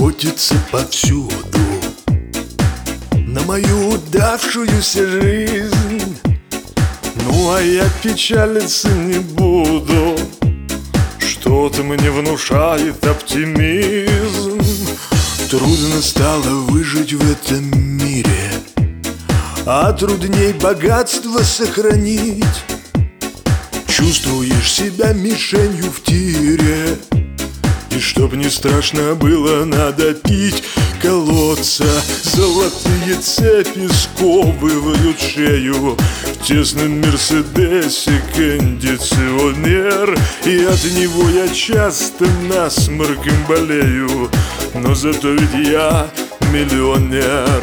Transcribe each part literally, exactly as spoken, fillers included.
охотится повсюду на мою удавшуюся жизнь. Ну а я печалиться не буду, что-то мне внушает оптимизм. Трудно стало выжить в этом мире, а трудней богатство сохранить. Чувствуешь себя мишенью в тире, и чтоб не страшно было, надо пить колодца. Золотые цепи сковывают шею в тесном мерседесе кондиционер, и от него я часто насморком болею, но зато ведь я миллионер.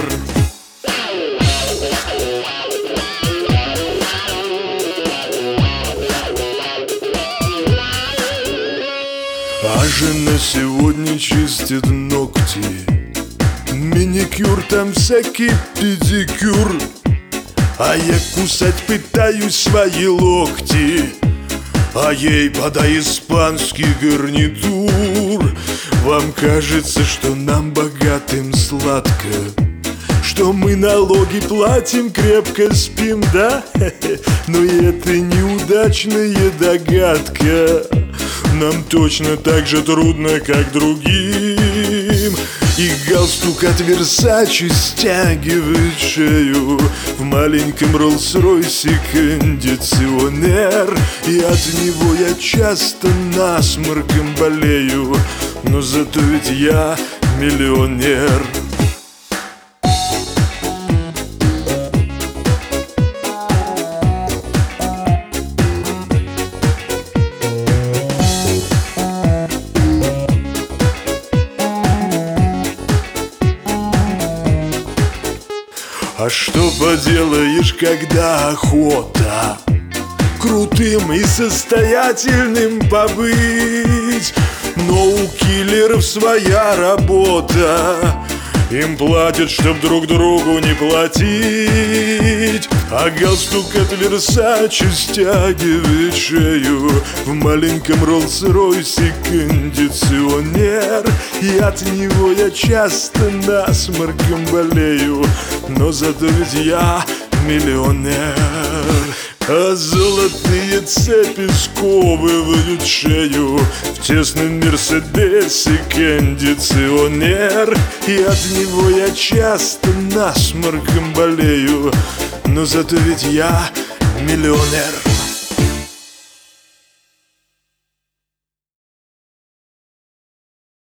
А жена сегодня чистит ногти, маникюр, там всякий педикюр, а я кусать пытаюсь свои локти, а ей подай испанский гарнитур. Вам кажется, что нам богатым сладко, что мы налоги платим, крепко спим, да? Но это неудачная догадка. Нам точно так же трудно, как другим. И галстук от Версачи стягивает шею в маленьком Роллс-Ройсе кондиционер, и от него я часто насморком болею, но зато ведь я миллионер. А что поделаешь, когда охота крутым и состоятельным побыть? Но у киллеров своя работа, им платят, чтоб друг другу не платить. А галстук от Версачи стягивает шею в маленьком Роллс-Ройсе кондиционер, и от него я часто насморком болею, но зато ведь я миллионер. А золотые цепи сковывают шею в тесном мерседесе кондиционер, и от него я часто насморком болею, но зато ведь я миллионер.